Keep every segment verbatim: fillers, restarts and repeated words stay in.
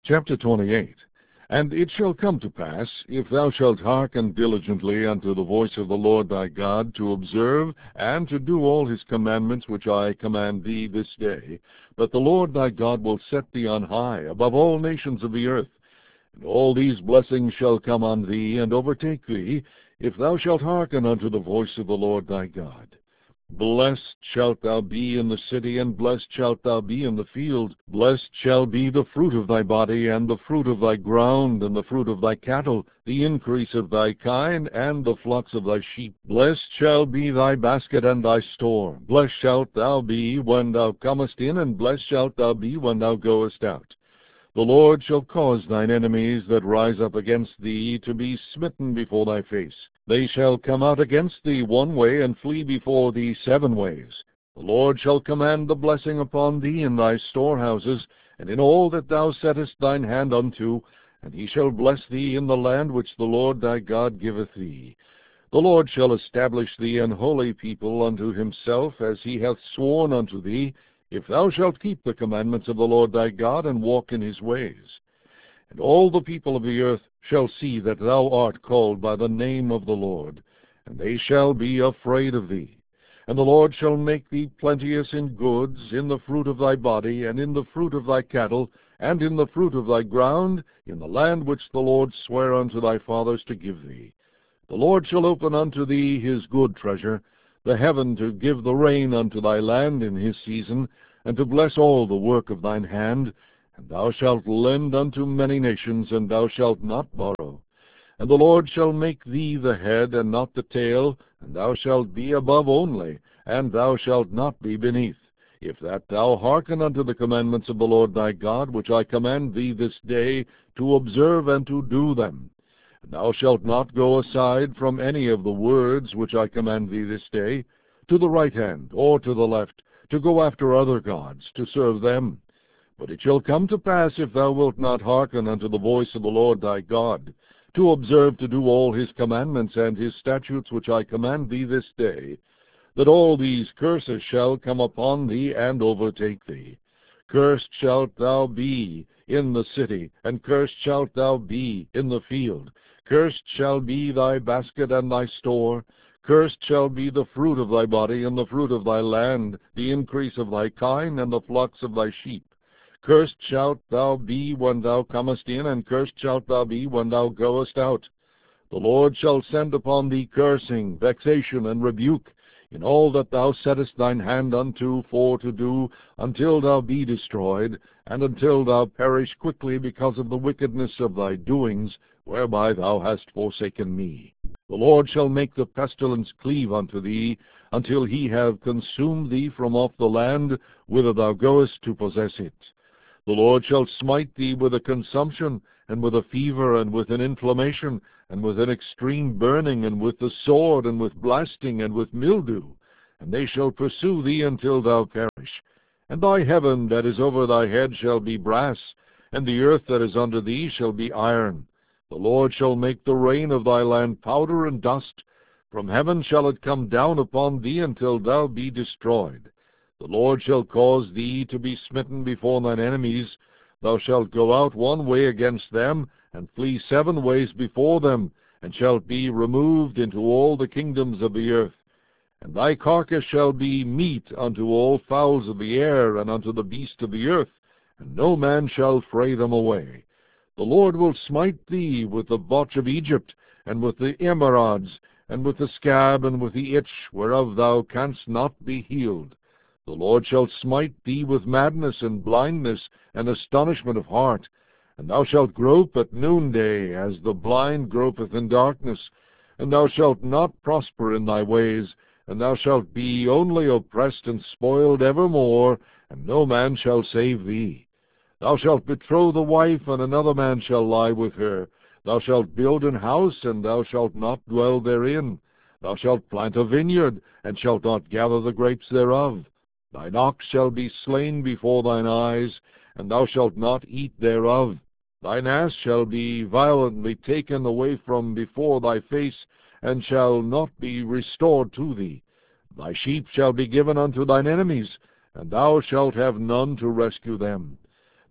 Chapter twenty-eight. And it shall come to pass, if thou shalt hearken diligently unto the voice of the Lord thy God, to observe and to do all his commandments which I command thee this day, that the Lord thy God will set thee on high above all nations of the earth. And all these blessings shall come on thee, and overtake thee, if thou shalt hearken unto the voice of the Lord thy God. Blessed shalt thou be in the city, and blessed shalt thou be in the field. Blessed shall be the fruit of thy body, and the fruit of thy ground, and the fruit of thy cattle, the increase of thy kine, and the flocks of thy sheep. Blessed shall be thy basket and thy store. Blessed shalt thou be when thou comest in, and blessed shalt thou be when thou goest out. The Lord shall cause thine enemies that rise up against thee to be smitten before thy face. They shall come out against thee one way, and flee before thee seven ways. The Lord shall command the blessing upon thee in thy storehouses, and in all that thou settest thine hand unto, and he shall bless thee in the land which the Lord thy God giveth thee. The Lord shall establish thee an holy people unto himself, as he hath sworn unto thee, if thou shalt keep the commandments of the Lord thy God, and walk in his ways. And all the people of the earth shall see that thou art called by the name of the Lord, and they shall be afraid of thee. And the Lord shall make thee plenteous in goods, in the fruit of thy body, and in the fruit of thy cattle, and in the fruit of thy ground, in the land which the Lord sware unto thy fathers to give thee. The Lord shall open unto thee his good treasure, the heaven to give the rain unto thy land in his season, and to bless all the work of thine hand. And thou shalt lend unto many nations, and thou shalt not borrow. And the Lord shall make thee the head, and not the tail, and thou shalt be above only, and thou shalt not be beneath, if that thou hearken unto the commandments of the Lord thy God, which I command thee this day, to observe and to do them. And thou shalt not go aside from any of the words which I command thee this day, to the right hand or to the left, to go after other gods, to serve them. But it shall come to pass, if thou wilt not hearken unto the voice of the Lord thy God, to observe to do all his commandments and his statutes which I command thee this day, that all these curses shall come upon thee and overtake thee. Cursed shalt thou be in the city, and cursed shalt thou be in the field. Cursed shall be thy basket and thy store. Cursed shall be the fruit of thy body, and the fruit of thy land, the increase of thy kine, and the flocks of thy sheep. Cursed shalt thou be when thou comest in, and cursed shalt thou be when thou goest out. The Lord shall send upon thee cursing, vexation, and rebuke, in all that thou settest thine hand unto for to do, until thou be destroyed, and until thou perish quickly because of the wickedness of thy doings, whereby thou hast forsaken me. The Lord shall make the pestilence cleave unto thee, until he have consumed thee from off the land, whither thou goest to possess it. The Lord shall smite thee with a consumption, and with a fever, and with an inflammation, and with an extreme burning, and with the sword, and with blasting, and with mildew, and they shall pursue thee until thou perish. And thy heaven that is over thy head shall be brass, and the earth that is under thee shall be iron. The Lord shall make the rain of thy land powder and dust. From heaven shall it come down upon thee until thou be destroyed. The Lord shall cause thee to be smitten before thine enemies. Thou shalt go out one way against them, and flee seven ways before them, and shalt be removed into all the kingdoms of the earth. And thy carcass shall be meat unto all fowls of the air, and unto the beasts of the earth, and no man shall fray them away. The Lord will smite thee with the botch of Egypt, and with the emerods, and with the scab, and with the itch, whereof thou canst not be healed. The Lord shall smite thee with madness, and blindness, and astonishment of heart. And thou shalt grope at noonday, as the blind gropeth in darkness. And thou shalt not prosper in thy ways, and thou shalt be only oppressed and spoiled evermore, and no man shall save thee. Thou shalt betroth a wife, and another man shall lie with her. Thou shalt build an house, and thou shalt not dwell therein. Thou shalt plant a vineyard, and shalt not gather the grapes thereof. Thine ox shall be slain before thine eyes, and thou shalt not eat thereof. Thine ass shall be violently taken away from before thy face, and shall not be restored to thee. Thy sheep shall be given unto thine enemies, and thou shalt have none to rescue them.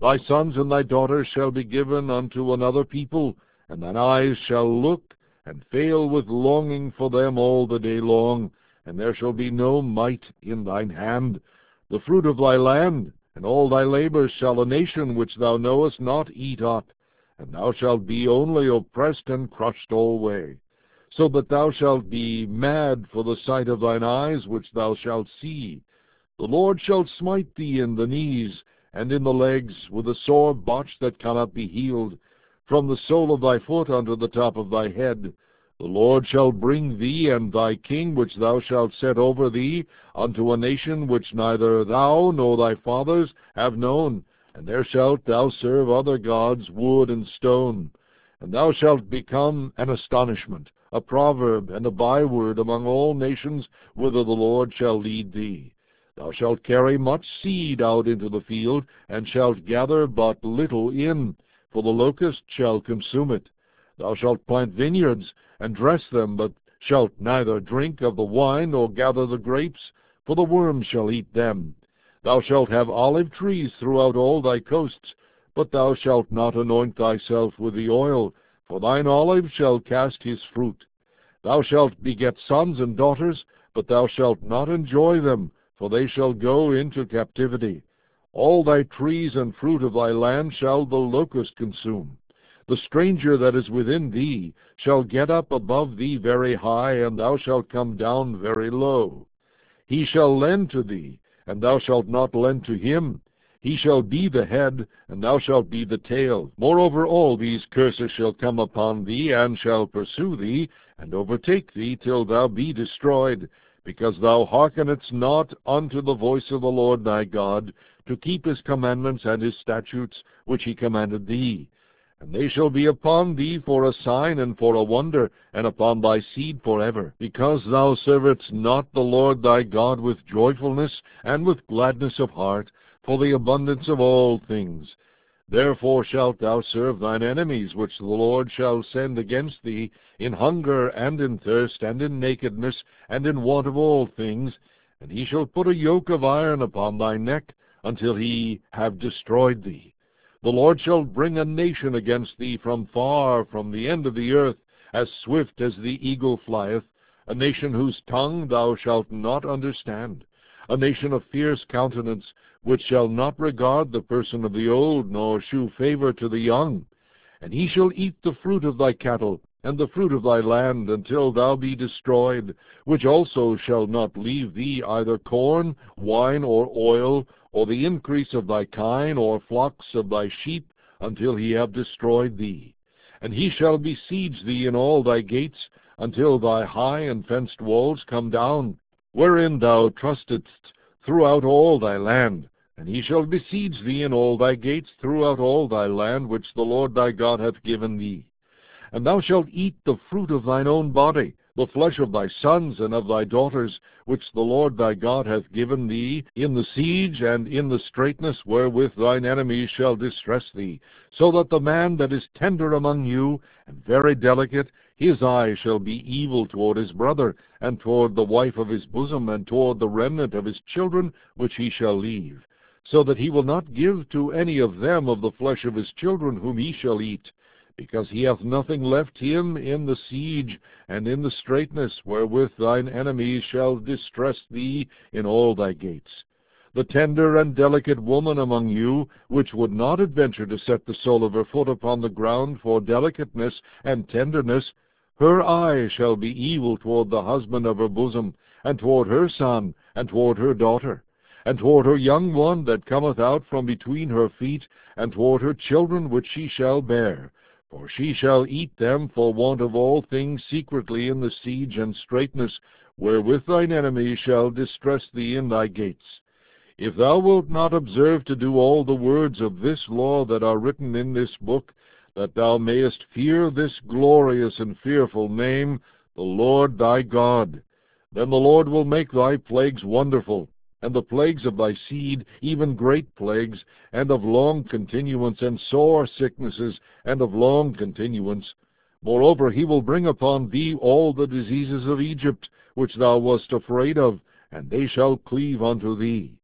Thy sons and thy daughters shall be given unto another people, and thine eyes shall look and fail with longing for them all the day long, and there shall be no might in thine hand. The fruit of thy land and all thy labors shall a nation which thou knowest not eat up, and thou shalt be only oppressed and crushed alway, so that thou shalt be mad for the sight of thine eyes which thou shalt see. The Lord shall smite thee in the knees, and in the legs, with a sore botch that cannot be healed, from the sole of thy foot unto the top of thy head. The Lord shall bring thee and thy king which thou shalt set over thee unto a nation which neither thou nor thy fathers have known, and there shalt thou serve other gods, wood and stone. And thou shalt become an astonishment, a proverb, and a byword among all nations whither the Lord shall lead thee. Thou shalt carry much seed out into the field, and shalt gather but little in, for the locust shall consume it. Thou shalt plant vineyards, and dress them, but shalt neither drink of the wine, nor gather the grapes, for the worms shall eat them. Thou shalt have olive trees throughout all thy coasts, but thou shalt not anoint thyself with the oil, for thine olive shall cast his fruit. Thou shalt beget sons and daughters, but thou shalt not enjoy them, for they shall go into captivity. All thy trees and fruit of thy land shall the locust consume. The stranger that is within thee shall get up above thee very high, and thou shalt come down very low. He shall lend to thee, and thou shalt not lend to him. He shall be the head, and thou shalt be the tail. Moreover, all these curses shall come upon thee, and shall pursue thee, and overtake thee, till thou be destroyed, because thou hearkenedst not unto the voice of the Lord thy God, to keep his commandments and his statutes, which he commanded thee. And they shall be upon thee for a sign and for a wonder, and upon thy seed forever, because thou servedst not the Lord thy God with joyfulness and with gladness of heart, for the abundance of all things. Therefore shalt thou serve thine enemies, which the Lord shall send against thee, in hunger, and in thirst, and in nakedness, and in want of all things. And he shall put a yoke of iron upon thy neck, until he have destroyed thee. The Lord shall bring a nation against thee from far, from the end of the earth, as swift as the eagle flieth, a nation whose tongue thou shalt not understand, a nation of fierce countenance, which shall not regard the person of the old, nor shew favor to the young. And he shall eat the fruit of thy cattle, and the fruit of thy land, until thou be destroyed, which also shall not leave thee either corn, wine, or oil, or the increase of thy kine, or flocks of thy sheep, until he have destroyed thee. And he shall besiege thee in all thy gates, until thy high and fenced walls come down, wherein thou trustedst throughout all thy land. And he shall besiege thee in all thy gates throughout all thy land, which the Lord thy God hath given thee. And thou shalt eat the fruit of thine own body, the flesh of thy sons and of thy daughters, which the Lord thy God hath given thee, in the siege and in the straitness wherewith thine enemies shall distress thee, so that the man that is tender among you, and very delicate, his eye shall be evil toward his brother, and toward the wife of his bosom, and toward the remnant of his children, which he shall leave, so that he will not give to any of them of the flesh of his children whom he shall eat, because he hath nothing left him in the siege and in the straitness wherewith thine enemies shall distress thee in all thy gates. The tender and delicate woman among you, which would not adventure to set the sole of her foot upon the ground for delicateness and tenderness, her eye shall be evil toward the husband of her bosom, and toward her son, and toward her daughter, and toward her young one that cometh out from between her feet, and toward her children which she shall bear. For she shall eat them for want of all things secretly in the siege and straitness, wherewith thine enemies shall distress thee in thy gates. If thou wilt not observe to do all the words of this law that are written in this book, that thou mayest fear this glorious and fearful name, the Lord thy God, then the Lord will make thy plagues wonderful, and the plagues of thy seed, even great plagues, and of long continuance, and sore sicknesses, and of long continuance. Moreover, he will bring upon thee all the diseases of Egypt, which thou wast afraid of, and they shall cleave unto thee.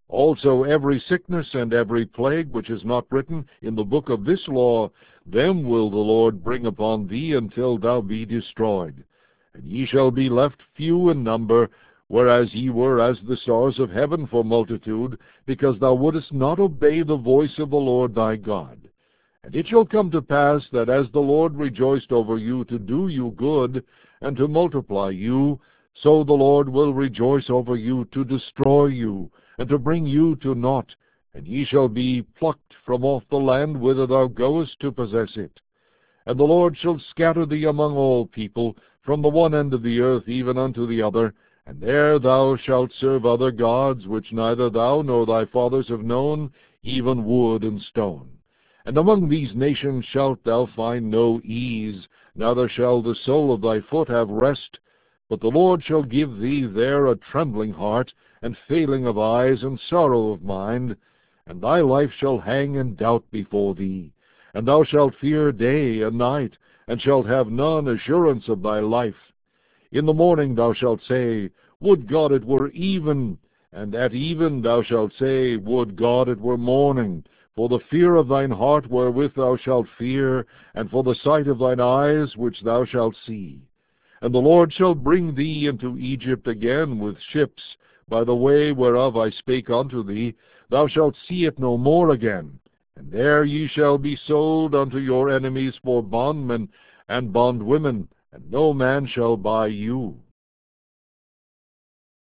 Also every sickness and every plague which is not written in the book of this law, them will the Lord bring upon thee until thou be destroyed. And ye shall be left few in number, whereas ye were as the stars of heaven for multitude, because thou wouldest not obey the voice of the Lord thy God. And it shall come to pass that as the Lord rejoiced over you to do you good, and to multiply you, so the Lord will rejoice over you to destroy you, and to bring you to naught, and ye shall be plucked from off the land whither thou goest to possess it. And the Lord shall scatter thee among all people, from the one end of the earth even unto the other, and there thou shalt serve other gods, which neither thou nor thy fathers have known, even wood and stone. And among these nations shalt thou find no ease, neither shall the sole of thy foot have rest, but the Lord shall give thee there a trembling heart, and failing of eyes, and sorrow of mind, and thy life shall hang in doubt before thee. And thou shalt fear day and night, and shalt have none assurance of thy life. In the morning thou shalt say, Would God it were even! And at even thou shalt say, Would God it were morning! For the fear of thine heart wherewith thou shalt fear, and for the sight of thine eyes which thou shalt see. And the Lord shall bring thee into Egypt again with ships, by the way whereof I spake unto thee. Thou shalt see it no more again. And there ye shall be sold unto your enemies for bondmen and bondwomen, and no man shall buy you.